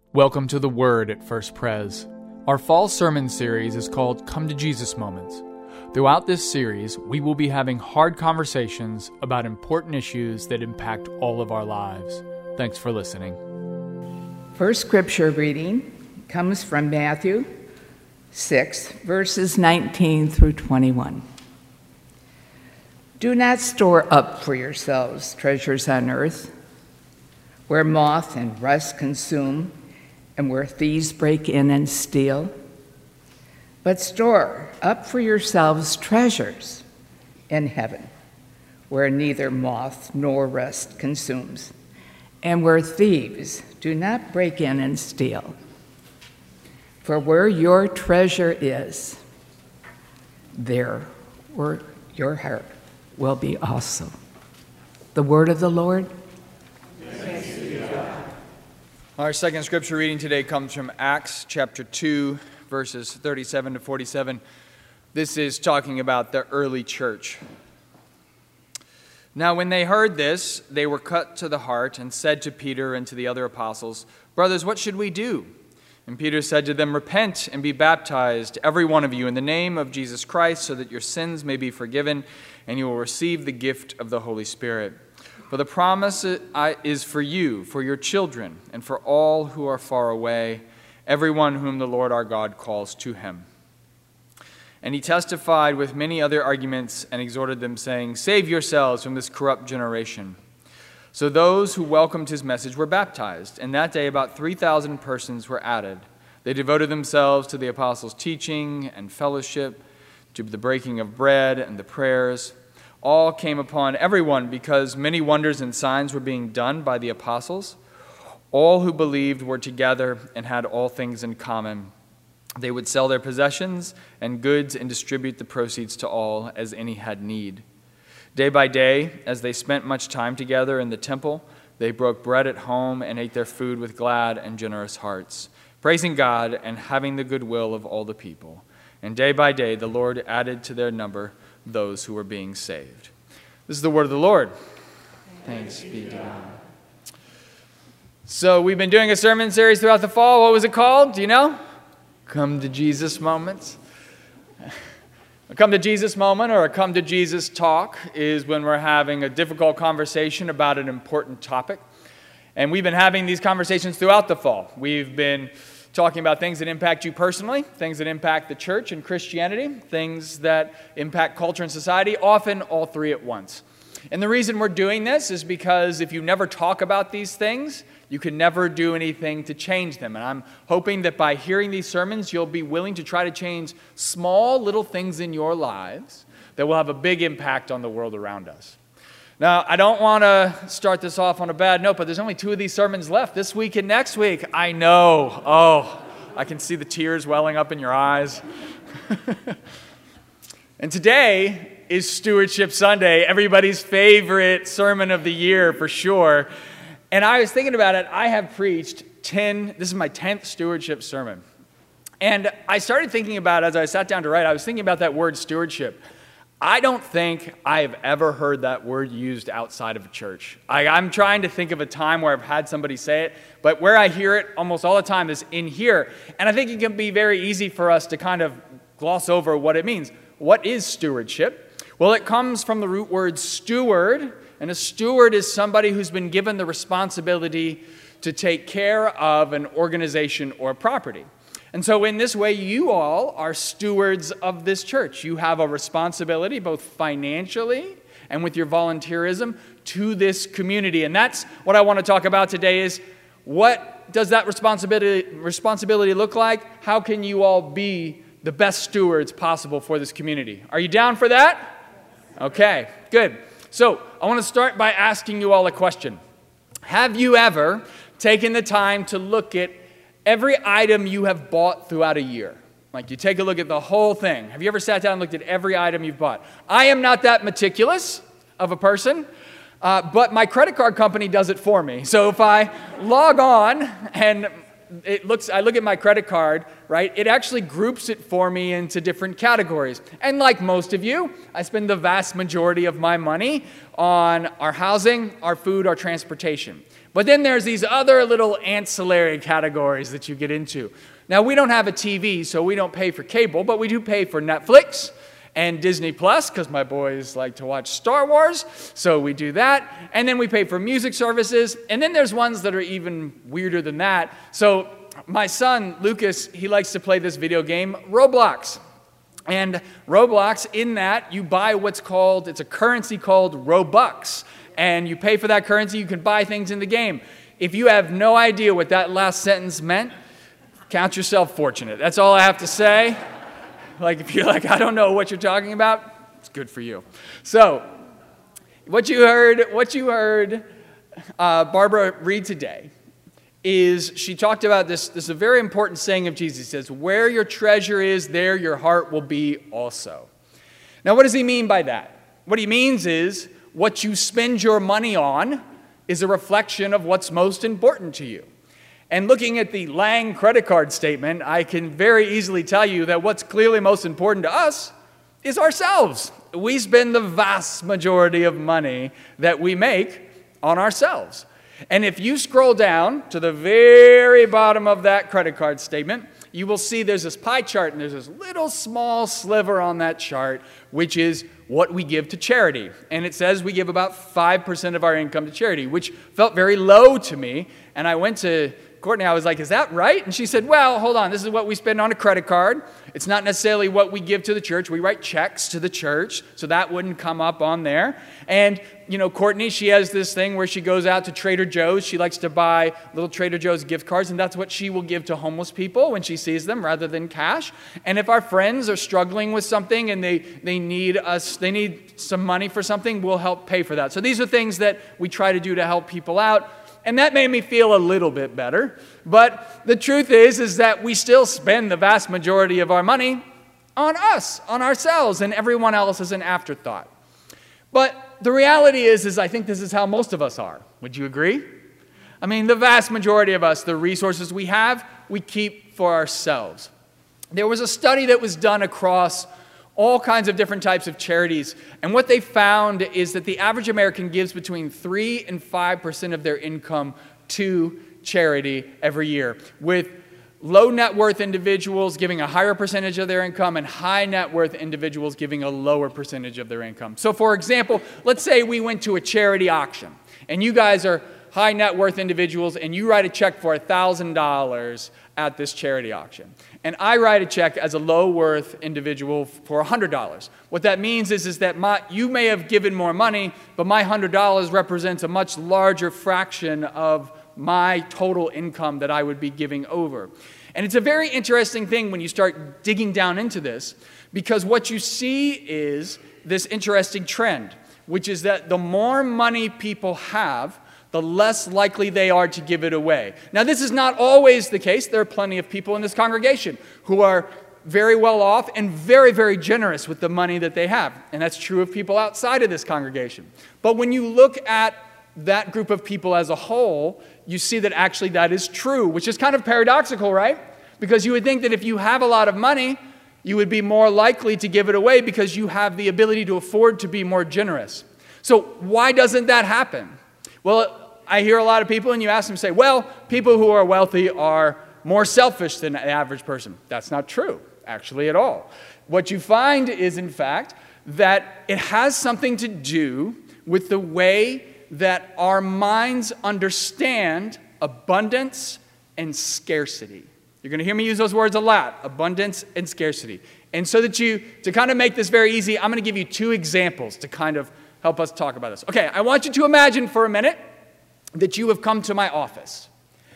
Welcome to the Word at First Pres. Our fall sermon series is called Come to Jesus Moments. Throughout this series, we will be having hard conversations about important issues that impact all of our lives. Thanks for listening. First scripture reading comes from Matthew 6, verses 19 through 21. Do not store up for yourselves treasures on earth, where moth and rust consume, and where thieves break in and steal. But store up for yourselves treasures in heaven, where neither moth nor rust consumes, and where thieves do not break in and steal. For where your treasure is, there where your heart will be also. The word of the Lord. Our second scripture reading today comes from Acts chapter 2, verses 37 to 47. This is talking about the early church. Now when they heard this, they were cut to the heart and said to Peter and to the other apostles, "Brothers, what should we do?" And Peter said to them, "Repent and be baptized, every one of you, in the name of Jesus Christ, so that your sins may be forgiven, and you will receive the gift of the Holy Spirit. For the promise is for you, for your children, and for all who are far away, everyone whom the Lord our God calls to him." And he testified with many other arguments and exhorted them, saying, "Save yourselves from this corrupt generation." So those who welcomed his message were baptized, and that day about 3,000 persons were added. They devoted themselves to the apostles' teaching and fellowship, to the breaking of bread and the prayers. All came upon everyone because many wonders and signs were being done by the apostles. All who believed were together and had all things in common. They would sell their possessions and goods and distribute the proceeds to all as any had need. Day by day, as they spent much time together in the temple, they broke bread at home and ate their food with glad and generous hearts, praising God and having the goodwill of all the people. And day by day, the Lord added to their number those who were being saved. This is the word of the Lord. Thanks be to God. So we've been doing a sermon series throughout the fall. What was it called? Do you know? Come to Jesus Moments. A come to Jesus moment or a come to Jesus talk is when we're having a difficult conversation about an important topic. And we've been having these conversations throughout the fall. We've been talking about things that impact you personally, things that impact the church and Christianity, things that impact culture and society, often all three at once. And the reason we're doing this is because if you never talk about these things, you can never do anything to change them. And I'm hoping that by hearing these sermons, you'll be willing to try to change small little things in your lives that will have a big impact on the world around us. Now, I don't want to start this off on a bad note, but there's only 2 of these sermons left, this week and next week. I know. Oh, I can see the tears welling up in your eyes. And today is Stewardship Sunday, everybody's favorite sermon of the year for sure. And I was thinking about it. I have preached this is my 10th stewardship sermon. And I started thinking about, as I sat down to write, I was thinking about that word stewardship. I don't think I've ever heard that word used outside of a church. I'm trying to think of a time where I've had somebody say it, but where I hear it almost all the time is in here. And I think it can be very easy for us to kind of gloss over what it means. What is stewardship? Well, it comes from the root word steward, and a steward is somebody who's been given the responsibility to take care of an organization or property. And so in this way, you all are stewards of this church. You have a responsibility, both financially and with your volunteerism, to this community. And that's what I want to talk about today is, what does that responsibility look like? How can you all be the best stewards possible for this community? Are you down for that? Okay, good. So I want to start by asking you all a question. Have you ever taken the time to look at every item you have bought throughout a year? Like, you take a look at the whole thing. Have you ever sat down and looked at every item you've bought? I am not that meticulous of a person, but my credit card company does it for me. So if I log on and I look at my credit card, right, it actually groups it for me into different categories. And like most of you, I spend the vast majority of my money on our housing, our food, our transportation. But then there's these other little ancillary categories that you get into. Now, we don't have a TV, so we don't pay for cable, but we do pay for Netflix and Disney Plus, because my boys like to watch Star Wars, so we do that. And then we pay for music services, and then there's ones that are even weirder than that. So my son, Lucas, he likes to play this video game, Roblox. And Roblox, in that, you buy it's a currency called Robux. And you pay for that currency, you can buy things in the game. If you have no idea what that last sentence meant, count yourself fortunate. That's all I have to say. Like, if you're like, I don't know what you're talking about, it's good for you. So, what you heard Barbara read today is she talked about this is a very important saying of Jesus. He says, where your treasure is, there your heart will be also. Now, what does he mean by that? What he means is, what you spend your money on is a reflection of what's most important to you. And looking at the Lang credit card statement, I can very easily tell you that what's clearly most important to us is ourselves. We spend the vast majority of money that we make on ourselves. And if you scroll down to the very bottom of that credit card statement, you will see there's this pie chart, and there's this little small sliver on that chart, which is what we give to charity. And it says we give about 5% of our income to charity, which felt very low to me. And I went to Courtney, I was like, is that right? And she said, well, hold on, this is what we spend on a credit card. It's not necessarily what we give to the church. We write checks to the church, so that wouldn't come up on there. And, Courtney, she has this thing where she goes out to Trader Joe's. She likes to buy little Trader Joe's gift cards, and that's what she will give to homeless people when she sees them rather than cash. And if our friends are struggling with something and they need some money for something, we'll help pay for that. So these are things that we try to do to help people out. And that made me feel a little bit better. But the truth is that we still spend the vast majority of our money on us, on ourselves, and everyone else is an afterthought. But the reality is I think this is how most of us are. Would you agree? I mean, the vast majority of us, the resources we have, we keep for ourselves. There was a study that was done across all kinds of different types of charities. And what they found is that the average American gives between 3 and 5% of their income to charity every year, with low net worth individuals giving a higher percentage of their income and high net worth individuals giving a lower percentage of their income. So for example, let's say we went to a charity auction, and you guys are high net worth individuals, and you write a check for $1,000 at this charity auction. And I write a check as a low worth individual for $100. What that means is that you may have given more money, but my $100 represents a much larger fraction of my total income that I would be giving over. And it's a very interesting thing when you start digging down into this, because what you see is this interesting trend, which is that the more money people have, the less likely they are to give it away. Now, this is not always the case. There are plenty of people in this congregation who are very well off and very, very generous with the money that they have. And that's true of people outside of this congregation. But when you look at that group of people as a whole, you see that actually that is true, which is kind of paradoxical, right? Because you would think that if you have a lot of money, you would be more likely to give it away because you have the ability to afford to be more generous. So why doesn't that happen? Well, I hear a lot of people, and you ask them, say, well, people who are wealthy are more selfish than the average person. That's not true, actually, at all. What you find is, in fact, that it has something to do with the way that our minds understand abundance and scarcity. You're going to hear me use those words a lot, abundance and scarcity. And so to kind of make this very easy, I'm going to give you 2 examples to kind of help us talk about this. Okay, I want you to imagine for a minute that you have come to my office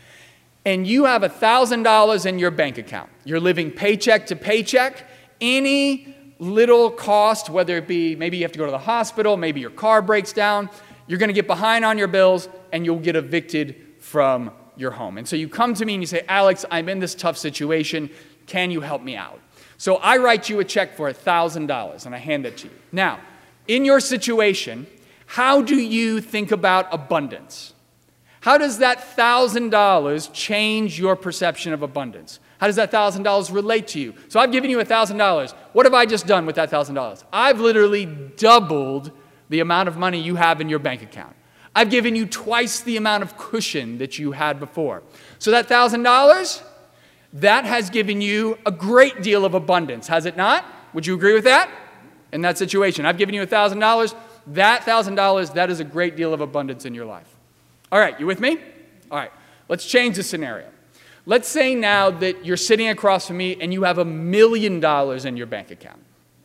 and you have $1,000 in your bank account. You're living paycheck to paycheck. Any little cost, whether it be maybe you have to go to the hospital, maybe your car breaks down, you're going to get behind on your bills and you'll get evicted from your home. And so you come to me and you say, Alex, I'm in this tough situation. Can you help me out? So I write you a check for $1,000 and I hand it to you. Now, in your situation, how do you think about abundance? How does that $1,000 change your perception of abundance? How does that $1,000 relate to you? So I've given you $1,000. What have I just done with that $1,000? I've literally doubled the amount of money you have in your bank account. I've given you twice the amount of cushion that you had before. So that $1,000, that has given you a great deal of abundance, has it not? Would you agree with that? In that situation, I've given you $1,000. That $1,000, that is a great deal of abundance in your life. All right, you with me? All right, let's change the scenario. Let's say now that you're sitting across from me and you have $1 million in your bank account.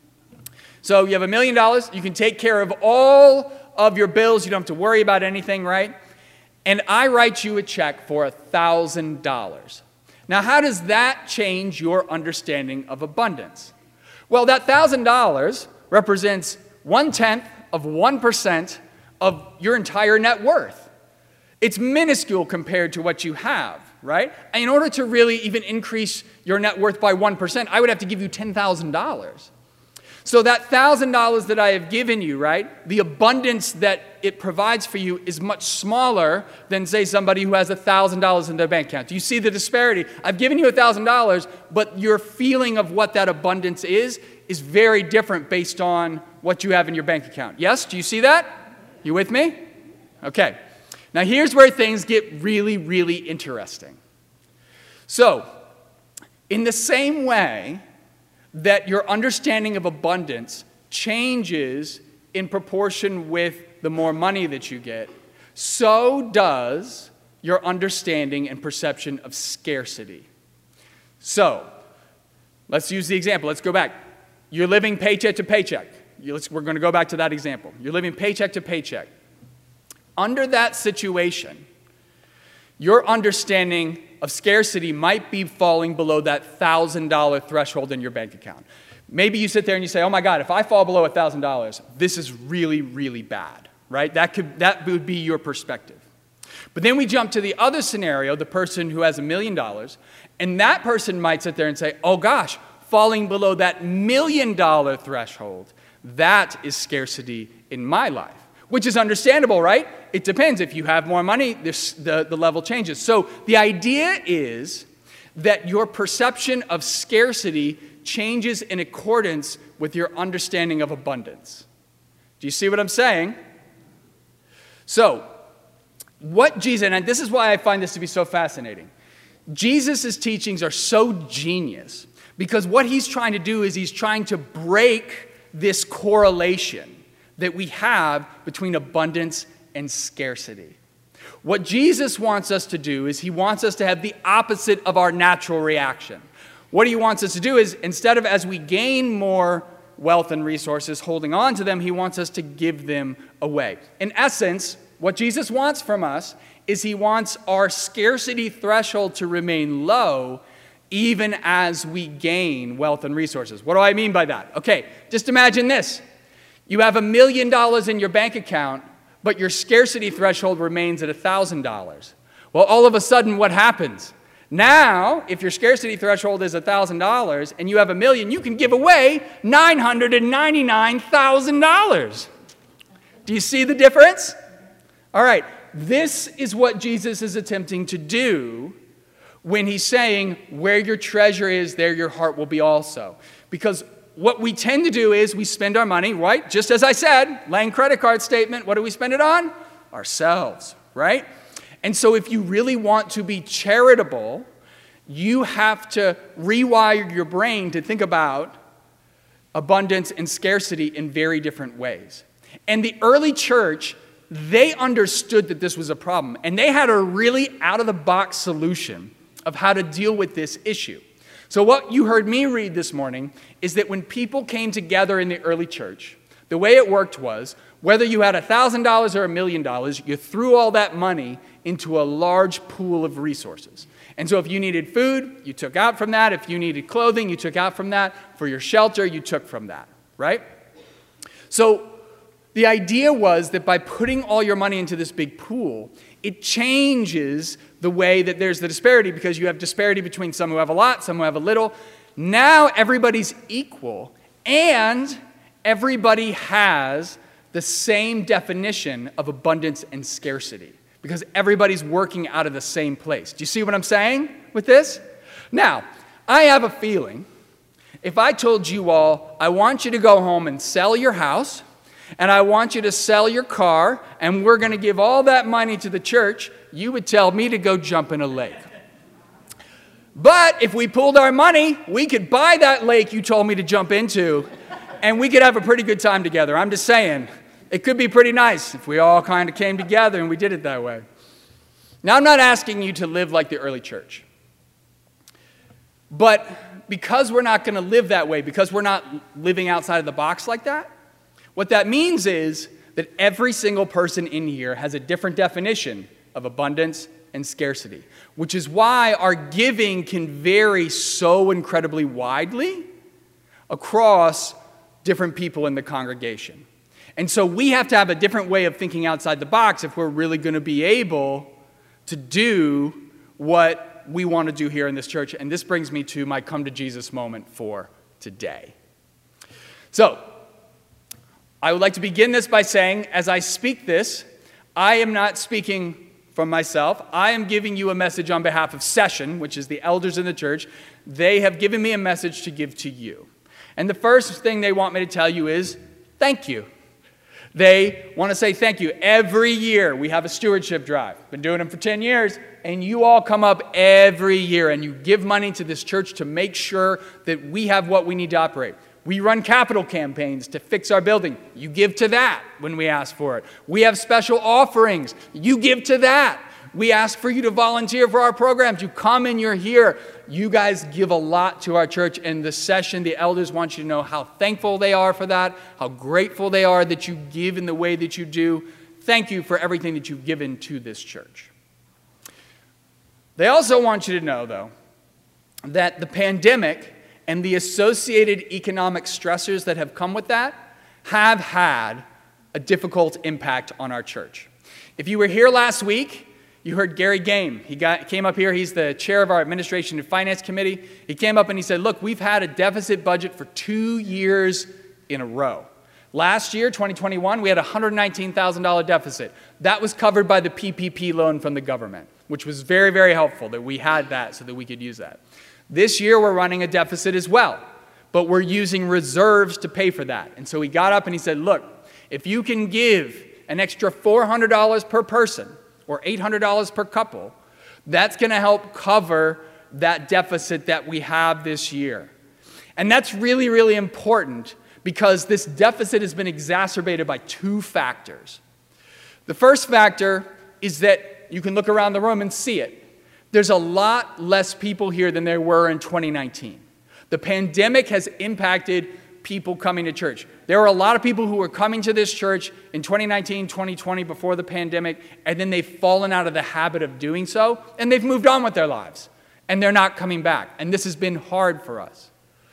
So you have $1 million. You can take care of all of your bills. You don't have to worry about anything, right? And I write you a check for $1,000. Now, how does that change your understanding of abundance? Well, that $1,000 represents 1/10 of 1% of your entire net worth. It's minuscule compared to what you have, right? And in order to really even increase your net worth by 1%, I would have to give you $10,000. So that $1,000 that I have given you, right, the abundance that it provides for you is much smaller than, say, somebody who has $1,000 in their bank account. Do you see the disparity? I've given you $1,000, but your feeling of what that abundance is very different based on what you have in your bank account. Yes? Do you see that? You with me? Okay. Now here's where things get really, really interesting. So, in the same way that your understanding of abundance changes in proportion with the more money that you get, so does your understanding and perception of scarcity. So, let's use the example. Let's go back. You're living paycheck to paycheck. We're going to go back to that example. You're living paycheck to paycheck. Under that situation, your understanding of scarcity might be falling below that $1,000 threshold in your bank account. Maybe you sit there and you say, oh my God, if I fall below $1,000, this is really, really bad, right? That would be your perspective. But then we jump to the other scenario, the person who has $1 million, and that person might sit there and say, oh gosh, falling below that $1 million threshold, that is scarcity in my life. Which is understandable, right? It depends. If you have more money, the level changes. So the idea is that your perception of scarcity changes in accordance with your understanding of abundance. Do you see what I'm saying? So, what Jesus, and this is why I find this to be so fascinating. Jesus' teachings are so genius because what he's trying to do is he's trying to break this correlation that we have between abundance and scarcity. What Jesus wants us to do is he wants us to have the opposite of our natural reaction. What he wants us to do is instead of as we gain more wealth and resources, holding on to them, he wants us to give them away. In essence, what Jesus wants from us is he wants our scarcity threshold to remain low even as we gain wealth and resources. What do I mean by that? Okay, just imagine this. You have $1 million in your bank account, but your scarcity threshold remains at $1,000. Well, all of a sudden, what happens? Now, if your scarcity threshold is $1,000 and you have $1 million, you can give away $999,000. Do you see the difference? All right, this is what Jesus is attempting to do when he's saying, where your treasure is, there your heart will be also. Because what we tend to do is we spend our money, right? Just as I said, Lang credit card statement, what do we spend it on? Ourselves, right? And so if you really want to be charitable, you have to rewire your brain to think about abundance and scarcity in very different ways. And the early church, they understood that this was a problem, and they had a really out-of-the-box solution of how to deal with this issue. So what you heard me read this morning is that when people came together in the early church, the way it worked was, whether you had $1,000 or $1 million, you threw all that money into a large pool of resources. And so if you needed food, you took out from that. If you needed clothing, you took out from that. For your shelter, you took from that, right? So the idea was that by putting all your money into this big pool, it changes the way that there's the disparity, because you have disparity between some who have a lot, some who have a little. Now everybody's equal, and everybody has the same definition of abundance and scarcity, because everybody's working out of the same place. Do you see what I'm saying with this? Now, I have a feeling, if I told you all, I want you to go home and sell your house, and I want you to sell your car, and we're going to give all that money to the church, you would tell me to go jump in a lake. But if we pooled our money, we could buy that lake you told me to jump into, and we could have a pretty good time together. I'm just saying, it could be pretty nice if we all kind of came together and we did it that way. Now, I'm not asking you to live like the early church. But because we're not going to live that way, because we're not living outside of the box like that, what that means is that every single person in here has a different definition of abundance and scarcity, which is why our giving can vary so incredibly widely across different people in the congregation. And so we have to have a different way of thinking outside the box if we're really going to be able to do what we want to do here in this church. And this brings me to my come to Jesus moment for today. So, I would like to begin this by saying, as I speak this, I am not speaking from myself. I am giving you a message on behalf of Session, which is the elders in the church. They have given me a message to give to you. And the first thing they want me to tell you is, thank you. They want to say thank you. Every year we have a stewardship drive. Been doing them for 10 years, and you all come up every year and you give money to this church to make sure that we have what we need to operate. We run capital campaigns to fix our building. You give to that when we ask for it. We have special offerings. You give to that. We ask for you to volunteer for our programs. You come and you're here. You guys give a lot to our church. And the Session, the elders want you to know how thankful they are for that, how grateful they are that you give in the way that you do. Thank you for everything that you've given to this church. They also want you to know, though, that the pandemic and the associated economic stressors that have come with that have had a difficult impact on our church. If you were here last week, you heard Gary Game. He came up here. He's the chair of our Administration and Finance Committee. He came up and he said, look, we've had a deficit budget for 2 years in a row. Last year, 2021, we had a $119,000 deficit. That was covered by the PPP loan from the government, which was very, very helpful that we had that so that we could use that. This year, we're running a deficit as well, but we're using reserves to pay for that. And so he got up and he said, look, if you can give an extra $400 per person or $800 per couple, that's going to help cover that deficit that we have this year. And that's really, really important because this deficit has been exacerbated by two factors. The first factor is that you can look around the room and see it. There's a lot less people here than there were in 2019. The pandemic has impacted people coming to church. There were a lot of people who were coming to this church in 2019, 2020, before the pandemic, and then they've fallen out of the habit of doing so, and they've moved on with their lives, and they're not coming back. And this has been hard for us.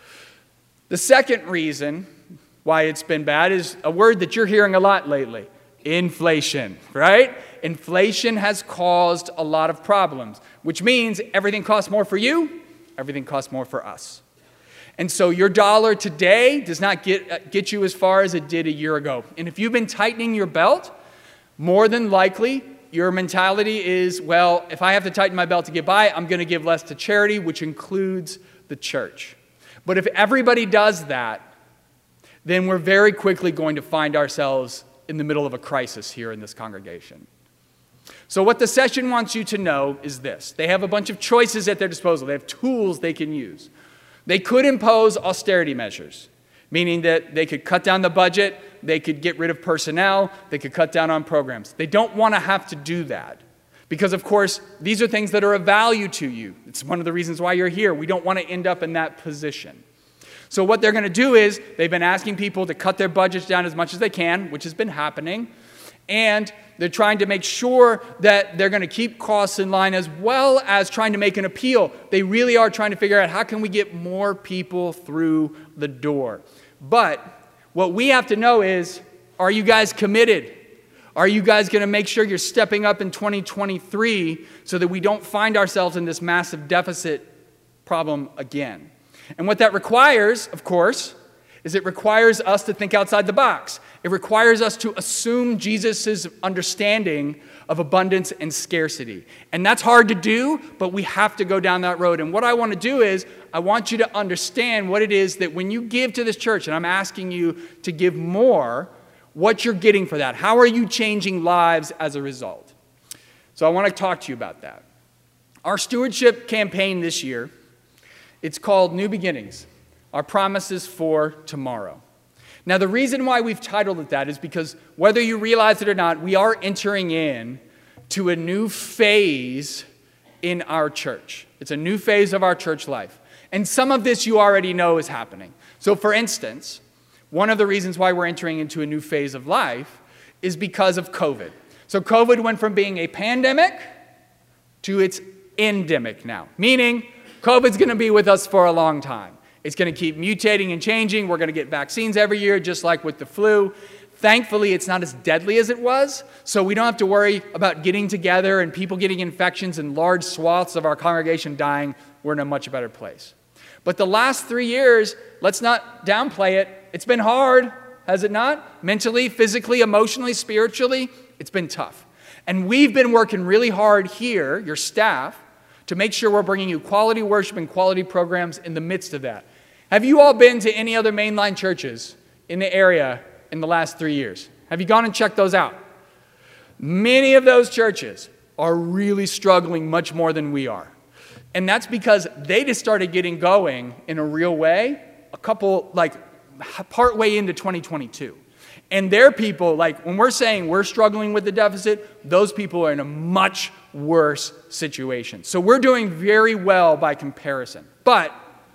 The second reason why it's been bad is a word that you're hearing a lot lately: inflation, right? Inflation has caused a lot of problems, which means everything costs more for you, everything costs more for us. And so your dollar today does not get you as far as it did a year ago. And if you've been tightening your belt, more than likely your mentality is, well, if I have to tighten my belt to get by, I'm going to give less to charity, which includes the church. But if everybody does that, then we're very quickly going to find ourselves in the middle of a crisis here in this congregation. So what the Session wants you to know is this. They have a bunch of choices at their disposal. They have tools they can use. They could impose austerity measures, meaning that they could cut down the budget, they could get rid of personnel, they could cut down on programs. They don't want to have to do that because, of course, these are things that are of value to you. It's one of the reasons why you're here. We don't want to end up in that position. So what they're going to do is they've been asking people to cut their budgets down as much as they can, which has been happening, and they're trying to make sure that they're going to keep costs in line as well as trying to make an appeal. They really are trying to figure out how can we get more people through the door. But what we have to know is, are you guys committed? Are you guys going to make sure you're stepping up in 2023 so that we don't find ourselves in this massive deficit problem again? And what that requires, of course, is it requires us to think outside the box. It requires us to assume Jesus' understanding of abundance and scarcity. And that's hard to do, but we have to go down that road. And what I want to do is, I want you to understand what it is that when you give to this church, and I'm asking you to give more, what you're getting for that. How are you changing lives as a result? So I want to talk to you about that. Our stewardship campaign this year, it's called New Beginnings, Our Promises for Tomorrow. Now, the reason why we've titled it that is because whether you realize it or not, we are entering in to a new phase in our church. It's a new phase of our church life. And some of this you already know is happening. So for instance, one of the reasons why we're entering into a new phase of life is because of COVID. So COVID went from being a pandemic to its endemic now, meaning COVID's going to be with us for a long time. It's going to keep mutating and changing. We're going to get vaccines every year, just like with the flu. Thankfully, it's not as deadly as it was, so we don't have to worry about getting together and people getting infections and large swaths of our congregation dying. We're in a much better place. But the last 3 years, let's not downplay it. It's been hard, has it not? Mentally, physically, emotionally, spiritually, it's been tough. And we've been working really hard here, your staff, to make sure we're bringing you quality worship and quality programs in the midst of that. Have you all been to any other mainline churches in the area in the last 3 years? Have you gone and checked those out? Many of those churches are really struggling much more than we are. And that's because they just started getting going in a real way part way into 2022. And their people, when we're saying we're struggling with the deficit, those people are in a much worse situation. So we're doing very well by comparison. But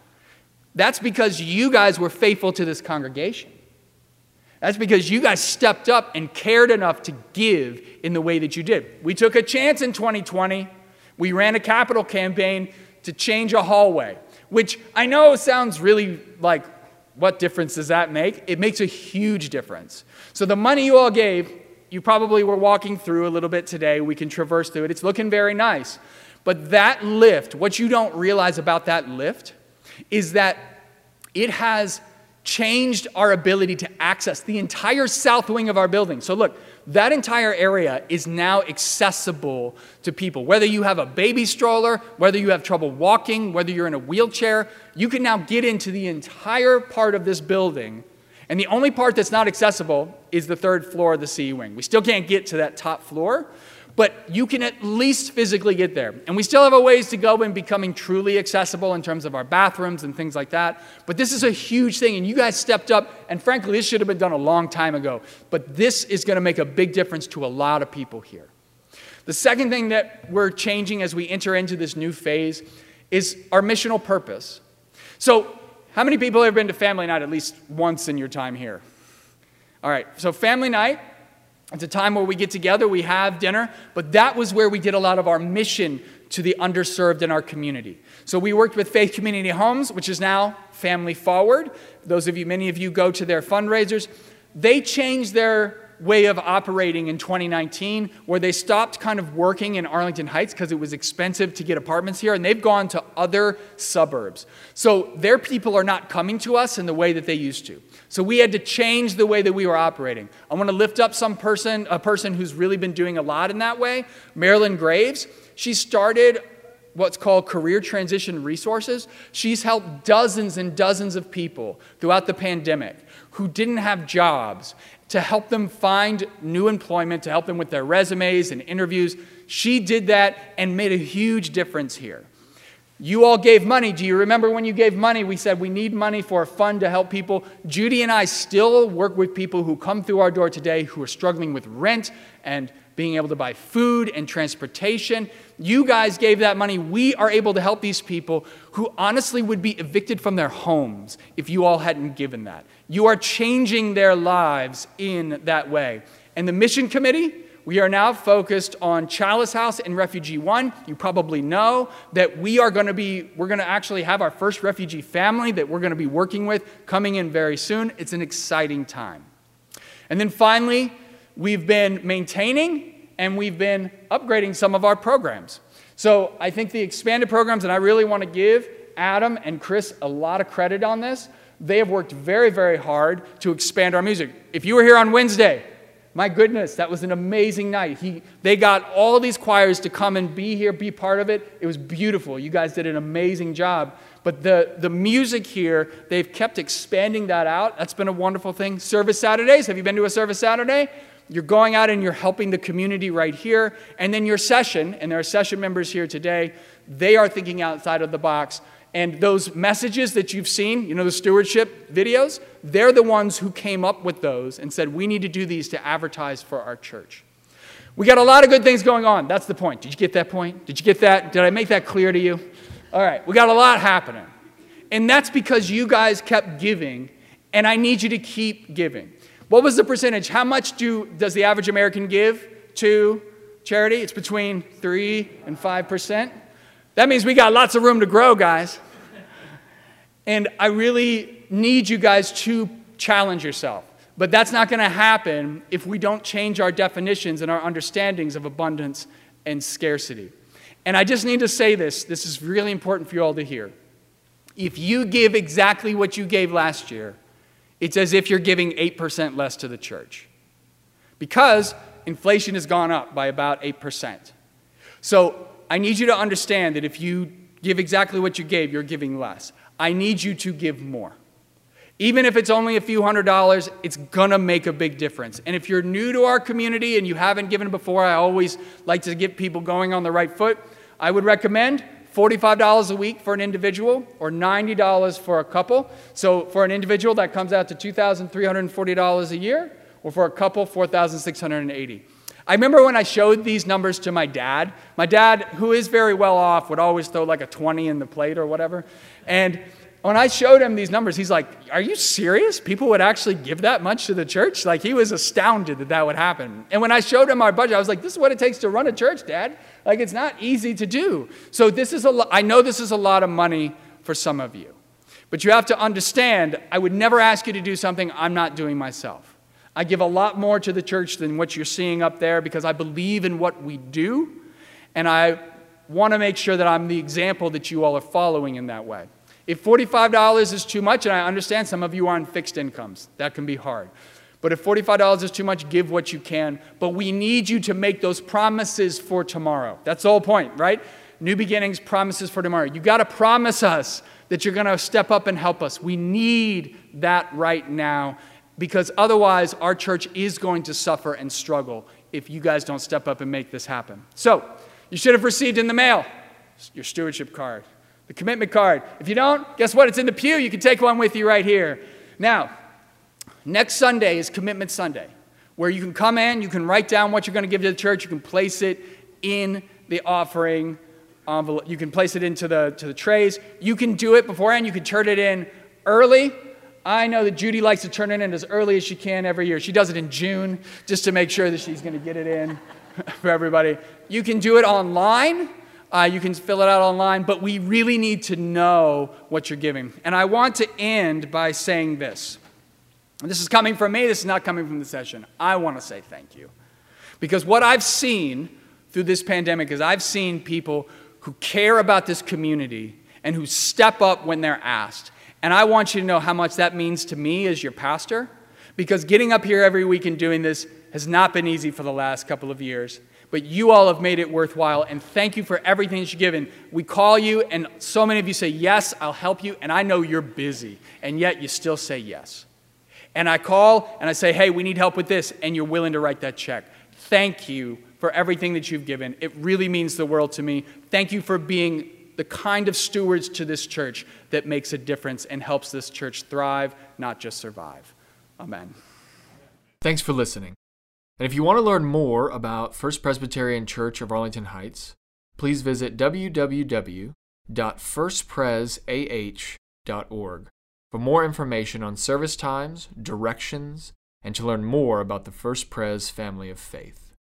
that's because you guys were faithful to this congregation. That's because you guys stepped up and cared enough to give in the way that you did. We took a chance in 2020. We ran a capital campaign to change a hallway, which I know sounds really like, what difference does that make? It makes a huge difference. So the money you all gave, you probably were walking through a little bit today. We can traverse through it. It's looking very nice. But that lift, what you don't realize about that lift is that it has changed our ability to access the entire south wing of our building. So look, that entire area is now accessible to people. Whether you have a baby stroller, whether you have trouble walking, whether you're in a wheelchair, you can now get into the entire part of this building. And the only part that's not accessible is the third floor of the CE wing. We still can't get to that top floor, but you can at least physically get there. And we still have a ways to go in becoming truly accessible in terms of our bathrooms and things like that. But this is a huge thing, and you guys stepped up, and frankly, this should have been done a long time ago. But this is going to make a big difference to a lot of people here. The second thing that we're changing as we enter into this new phase is our missional purpose. So how many people have been to family night at least once in your time here? All right, so family night, it's a time where we get together, we have dinner, but that was where we did a lot of our mission to the underserved in our community. So we worked with Faith Community Homes, which is now Family Forward. Many of you go to their fundraisers. They changed their way of operating in 2019, where they stopped kind of working in Arlington Heights because it was expensive to get apartments here, and they've gone to other suburbs. So their people are not coming to us in the way that they used to. So we had to change the way that we were operating. I want to lift up a person who's really been doing a lot in that way, Marilyn Graves. She started what's called Career Transition Resources. She's helped dozens and dozens of people throughout the pandemic who didn't have jobs, to help them find new employment, to help them with their resumes and interviews. She did that and made a huge difference here. You all gave money. Do you remember when you gave money? We said we need money for a fund to help people. Judy and I still work with people who come through our door today who are struggling with rent and being able to buy food and transportation. You guys gave that money. We are able to help these people who honestly would be evicted from their homes if you all hadn't given that. You are changing their lives in that way. And the mission committee, we are now focused on Chalice House and Refugee One. You probably know that we're going to actually have our first refugee family that we're going to be working with coming in very soon. It's an exciting time. And then finally, we've been maintaining and we've been upgrading some of our programs. So I think the expanded programs, and I really want to give Adam and Chris a lot of credit on this. They have worked very, very hard to expand our music. If you were here on Wednesday, My goodness, that was an amazing night. They got all these choirs to come and be here, be part of it. It was beautiful. You guys did an amazing job. But the music here, they've kept expanding that out. That's been a wonderful thing. Service Saturdays. Have you been to a service Saturday? You're going out and you're helping the community right here. And then your session, and there are session members here today, they are thinking outside of the box. And those messages that you've seen, the stewardship videos, they're the ones who came up with those and said, we need to do these to advertise for our church. We got a lot of good things going on. That's the point. Did you get that point? Did you get that? Did I make that clear to you? All right, we got a lot happening. And that's because you guys kept giving, and I need you to keep giving. What was the percentage? How much does the average American give to charity? It's between 3 and 5%. That means we got lots of room to grow, guys. And I really need you guys to challenge yourself. But that's not going to happen if we don't change our definitions and our understandings of abundance and scarcity. And I just need to say this. This is really important for you all to hear. If you give exactly what you gave last year, it's as if you're giving 8% less to the church. Because inflation has gone up by about 8%. So I need you to understand that if you give exactly what you gave, you're giving less. I need you to give more. Even if it's only a few $100s, it's going to make a big difference. And if you're new to our community and you haven't given before, I always like to get people going on the right foot. I would recommend $45 a week for an individual or $90 for a couple. So for an individual, that comes out to $2,340 a year, or for a couple, $4,680. I remember when I showed these numbers to my dad, who is very well off, would always throw like a 20 in the plate or whatever. And when I showed him these numbers, he's like, are you serious? People would actually give that much to the church? Like, he was astounded that that would happen. And when I showed him our budget, I was like, this is what it takes to run a church, Dad. Like, it's not easy to do. So I know this is a lot of money for some of you. But you have to understand, I would never ask you to do something I'm not doing myself. I give a lot more to the church than what you're seeing up there because I believe in what we do. And I want to make sure that I'm the example that you all are following in that way. If $45 is too much, and I understand some of you are on fixed incomes, that can be hard. But if $45 is too much, give what you can. But we need you to make those promises for tomorrow. That's the whole point, right? New beginnings, promises for tomorrow. You got to promise us that you're going to step up and help us. We need that right now because otherwise our church is going to suffer and struggle if you guys don't step up and make this happen. So you should have received in the mail your stewardship card. The commitment card. If you don't, guess what? It's in the pew. You can take one with you right here. Now, next Sunday is Commitment Sunday, where you can come in, you can write down what you're going to give to the church, you can place it in the offering envelope, you can place it into the trays. You can do it beforehand. You can turn it in early. I know that Judy likes to turn it in as early as she can every year. She does it in June just to make sure that she's going to get it in for everybody. You can do it online. You can fill it out online, but we really need to know what you're giving. And I want to end by saying this. And this is coming from me. This is not coming from the session. I want to say thank you. Because what I've seen through this pandemic is I've seen people who care about this community and who step up when they're asked. And I want you to know how much that means to me as your pastor. Because getting up here every week and doing this has not been easy for the last couple of years. But you all have made it worthwhile, and thank you for everything that you've given. We call you, and so many of you say, yes, I'll help you, and I know you're busy, and yet you still say yes. And I call, and I say, hey, we need help with this, and you're willing to write that check. Thank you for everything that you've given. It really means the world to me. Thank you for being the kind of stewards to this church that makes a difference and helps this church thrive, not just survive. Amen. Thanks for listening. And if you want to learn more about First Presbyterian Church of Arlington Heights, please visit www.firstpresah.org for more information on service times, directions, and to learn more about the First Pres family of faith.